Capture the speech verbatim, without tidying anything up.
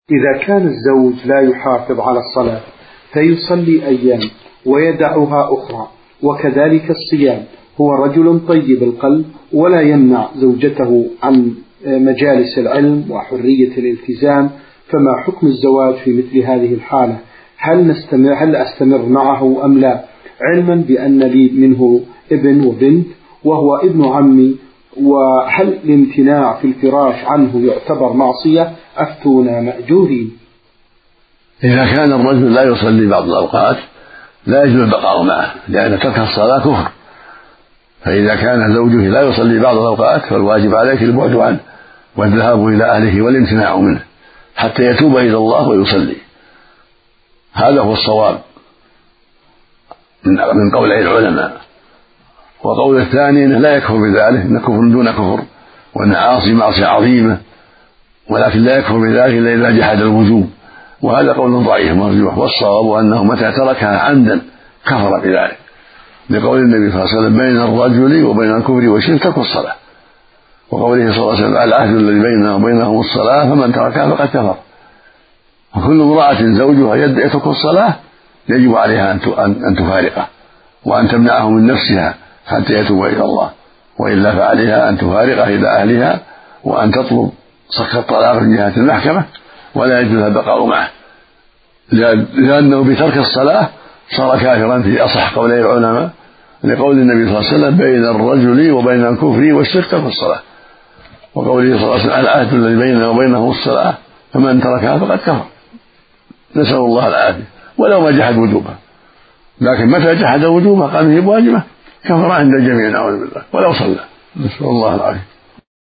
إذا كان الزوج لا يحافظ على الصلاة فيصلي أيام ويدعها أخرى، وكذلك الصيام، هو رجل طيب القلب ولا يمنع زوجته عن مجالس العلم وحرية الالتزام، فما حكم الزواج في مثل هذه الحالة؟ هل نستمر هل أستمر معه أم لا، علما بأن لي منه ابن وبنت وهو ابن عمي، وهل الامتناع في الفراش عنه يعتبر معصية؟ أفتونا مأجورين. إذا كان الرجل لا يصلي بعض الأوقات لا يجوز البقاء معه، لأن ترك الصلاة كفر. فإذا كان زوجه لا يصلي بعض الأوقات فالواجب عليك البعد عنه والذهاب إلى أهله والامتناع منه حتى يتوب إلى الله ويصلي. هذا هو الصواب من قول العلماء. وقول الثاني إنه لا يكفر بذلك، إنه كفر دون كفر، وأن عاصي معصية عظيمة، ولكن لا يكفر بذلك إلا إذا جحد الوجوب، وهذا قول ضعيف مرجوح. والصواب أنه متى تركها عمدا كفر بذلك، لقول النبي صلى الله عليه وسلم بين الرجل وبين الكفر والشرك ترك الصلاة، وقوله صلى الله عليه وسلم العهد الذي بيننا وبينهم الصلاة فمن تركها فقد كفر. وكل امرأة زوجها يترك الصلاة يجب عليها أن تفارقه وأن تمنعه من نفسها حتى يتوب إلى الله، وإلا فعليها أن تفارقه إلى أهلها وأن تطلب سخط الطلاق من جهة المحكمة، ولا يجوز البقاء معه، لأنه بترك الصلاة صار كافرا في أصح قولي العلماء، لقول النبي صلى الله عليه وسلم بين الرجل وبين الكفر والشرك ترك الصلاة، وقوله صلى الله عليه وسلم العهد الذي بيننا وبينهم الصلاة فمن تركها فقد كفر. نسأل الله العافية. ولو ما جحد وجوبها، لكن متى جحد وجوبها قال هي واجبة كفر عند الجميع نعوذ بالله ولو صلى. نسأل الله العافية.